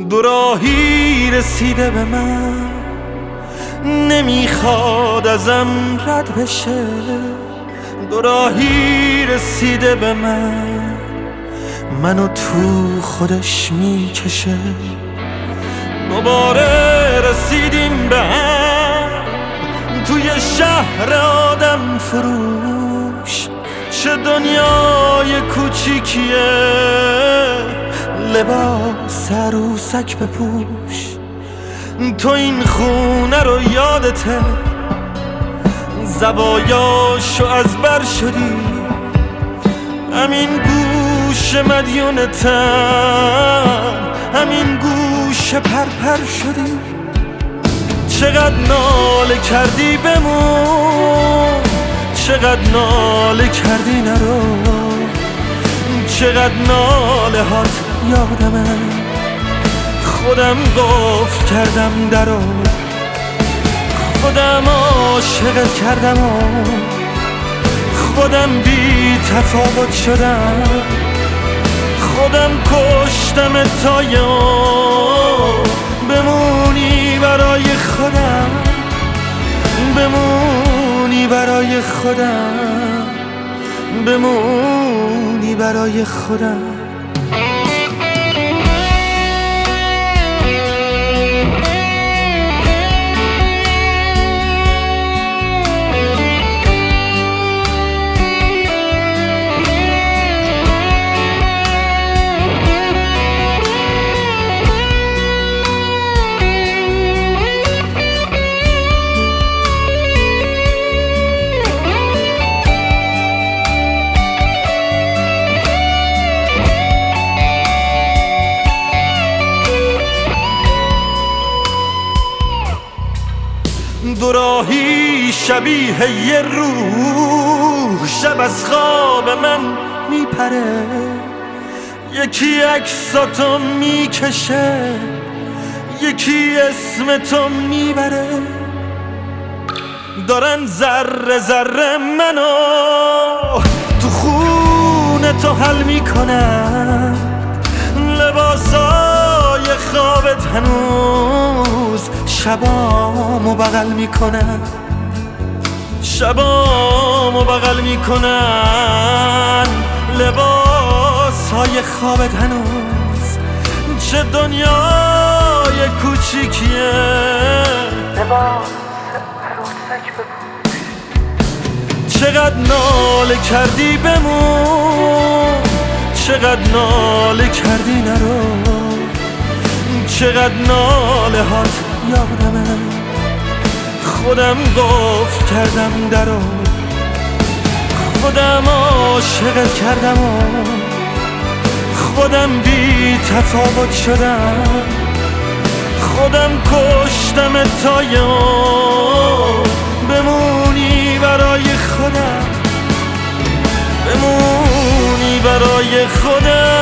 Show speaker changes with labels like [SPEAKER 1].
[SPEAKER 1] دوراهی رسیده به من، نمیخواد ازم رد بشه. دوراهی رسیده به من، منو تو خودش میکشه. دوباره رسیدیم به هم توی شهر آدم فروش. چه دنیای کوچیکیه، لباس عروسک بپوش. تو این خونه رو یادته، زوایاشو از بر شدی. همین گوش مدیونتم، همین گوش پرپر شدی. چقدر ناله کردی بمون، چقدر ناله کردی نرو. چقدر ناله هات یادمه، خودم قفل کردم درو. خودم عاشقت کردم و خودم بی تفاوت شدم. خودم کشتم تا بمونی برای خودم، بمونی برای خودم، بمونی برای خودم. دوراهی شبیه یه روح، شب از خواب من میپره. یکی عکساتو میکشه، یکی اسم تو میبره. دارن ذره ذره منو تو خونه تو حل میکنن. لباسای خوابت هنوز شبامو بغل میکنن، شبامو بغل میکنن. لباسای خوابت هنوز، چه دنیای کوچیکیه. لباس عروسک بپوش. چقدر ناله کردی بمون، چقدر ناله کردی نرو. چقدر ناله هات یادمه، خودم قفل کردم درو. خودم عاشقت کردم و خودم بی تفاوت شدم. خودم کشتم تا بمونی برای خودم، بمونی برای خودم.